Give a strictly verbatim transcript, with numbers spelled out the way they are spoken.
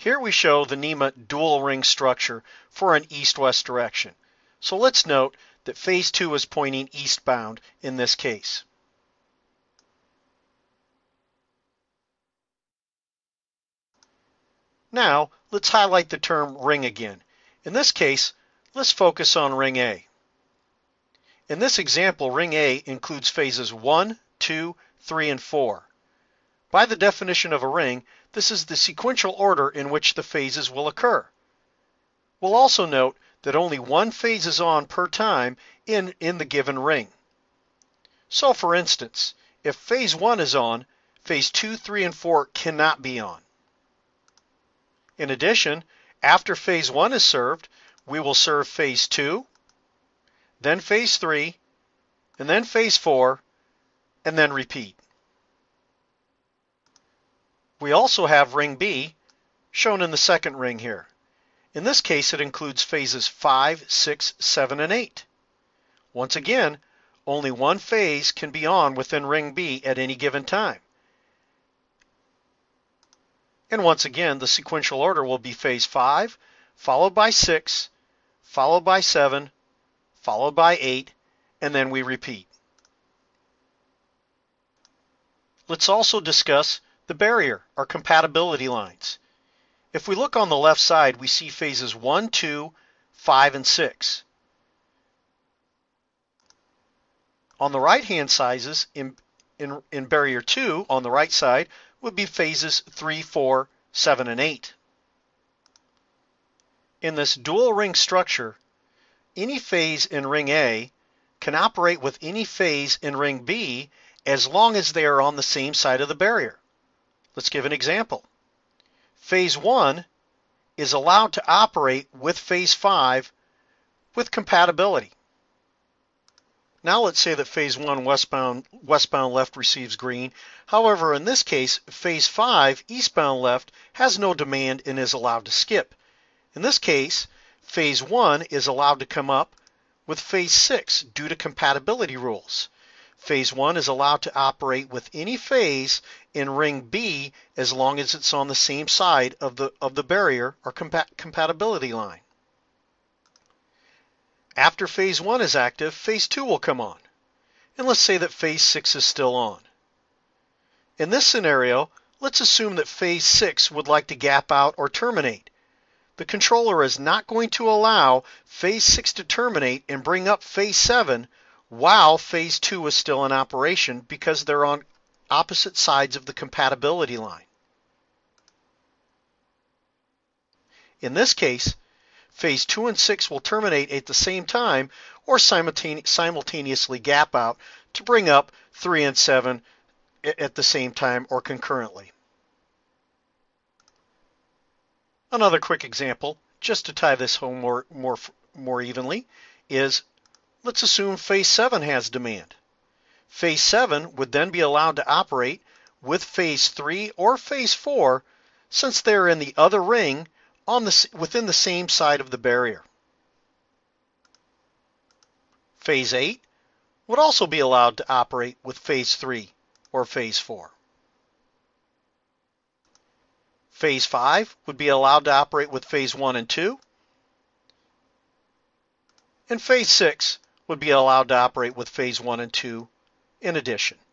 Here we show the NEMA dual ring structure for an east-west direction. So let's note that phase two is pointing eastbound in this case. Now, let's highlight the term ring again. In this case, let's focus on ring A. In this example, ring A includes phases one, two, three, and four. By the definition of a ring, this is the sequential order in which the phases will occur. We'll also note that only one phase is on per time in, in the given ring. So for instance, if phase one is on, phase two, three, and four cannot be on. In addition, after phase one is served, we will serve phase two, then phase three, and then phase four, and then repeat. We also have ring B, shown in the second ring here. In this case, it includes phases five, six, seven, and eight. Once again, only one phase can be on within ring B at any given time. And once again, the sequential order will be phase five, followed by six, followed by seven, followed by eight, and then we repeat. Let's also discuss the barrier, or compatibility lines. If we look on the left side, we see phases one, two, five, and six. On the right-hand sizes, in, in, in barrier two, on the right side, would be phases three, four, seven, and eight. In this dual ring structure, any phase in ring A can operate with any phase in ring B as long as they are on the same side of the barrier. Let's give an example. Phase one is allowed to operate with phase five with compatibility. Now let's say that phase one westbound, westbound left receives green. However, in this case, phase five eastbound left has no demand and is allowed to skip. In this case, phase one is allowed to come up with phase six due to compatibility rules. Phase one is allowed to operate with any phase in ring B as long as it's on the same side of the, of the barrier or compa compatibility line. After phase one is active, phase two will come on. And let's say that phase six is still on. In this scenario, let's assume that phase six would like to gap out or terminate. The controller is not going to allow phase six to terminate and bring up phase seven while phase two is still in operation because they're on opposite sides of the compatibility line. In this case, phase two and six will terminate at the same time or simultane simultaneously gap out to bring up three and seven at the same time or concurrently. Another quick example, just to tie this home more, more, more evenly, is let's assume phase seven has demand. Phase seven would then be allowed to operate with phase three or phase four since they're in the other ring on the, within the same side of the barrier. Phase eight would also be allowed to operate with phase three or phase four. Phase five would be allowed to operate with phase one and two. And phase six would be allowed to operate with phase one and two in addition.